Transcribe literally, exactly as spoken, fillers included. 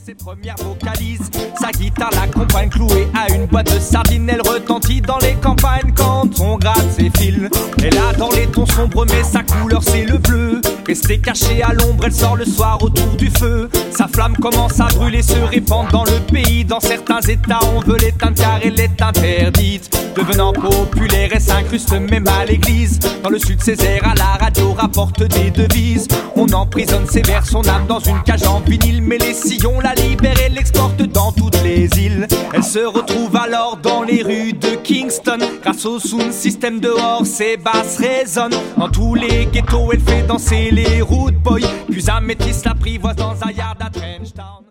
ses premières vocalises. Sa guitare l'accompagne clouée à une boîte de sardines. Elle retentit dans les campagnes quand on gratte ses fils. Elle a dans les tons sombres mais sa couleur c'est le bleu. Restée cachée à l'ombre, elle sort le soir autour du feu. Sa flamme commence à brûler, se répand dans le pays. Dans certains états on veut l'éteindre car elle est interdite. Devenant populaire, elle s'incruste même à l'église. Dans le sud Césaire à la radio rapporte des devises. On emprisonne ses vers, son âme dans une cage en vinyle. Mais les sillons la libèrent et l'exportent dans toutes les îles. Elle se retrouve alors dans les rues de Kingston. Grâce au sound system dehors, ses basses résonnent. Dans tous les ghettos, elle fait danser les rude boys. Puis un métis l'apprivoise dans un yard à Trenchtown.